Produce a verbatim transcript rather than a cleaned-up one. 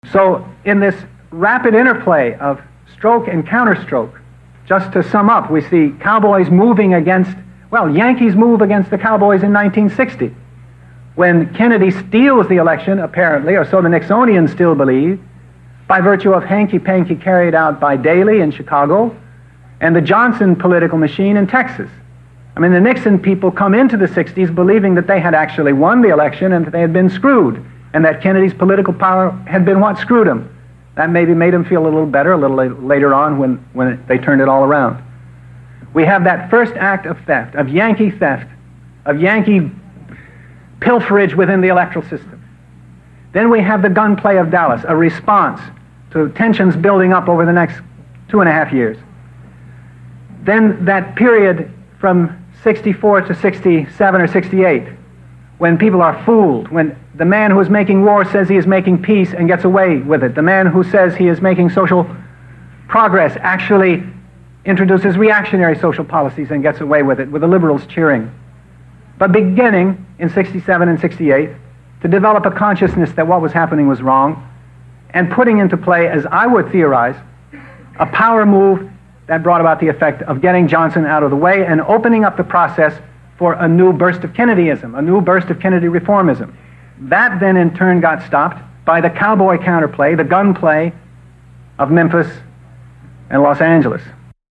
So in this rapid interplay of stroke and counterstroke, just to sum up, we see Cowboys moving against, well, Yankees move against the Cowboys in nineteen sixty, when Kennedy steals the election, apparently, or so the Nixonians still believe, by virtue of hanky-panky carried out by Daley in Chicago and the Johnson political machine in Texas. I mean, the Nixon people come into the sixties believing that they had actually won the election and that they had been screwed, and that Kennedy's political power had been what screwed him. That maybe made him feel a little better a little later on when, when it, they turned it all around. We have that first act of theft, of Yankee theft, of Yankee pilferage within the electoral system. Then we have the gunplay of Dallas, a response to tensions building up over the next two and a half years. Then that period from sixty-four to sixty-seven or sixty-eight, when people are fooled, when the man who is making war says he is making peace and gets away with it. The man who says he is making social progress actually introduces reactionary social policies and gets away with it, with the liberals cheering. But beginning in sixty-seven and sixty-eight to develop a consciousness that what was happening was wrong, and putting into play, as I would theorize, a power move that brought about the effect of getting Johnson out of the way and opening up the process for a new burst of Kennedyism, a new burst of Kennedy reformism. That then in turn got stopped by the cowboy counterplay, the gunplay of Memphis and Los Angeles.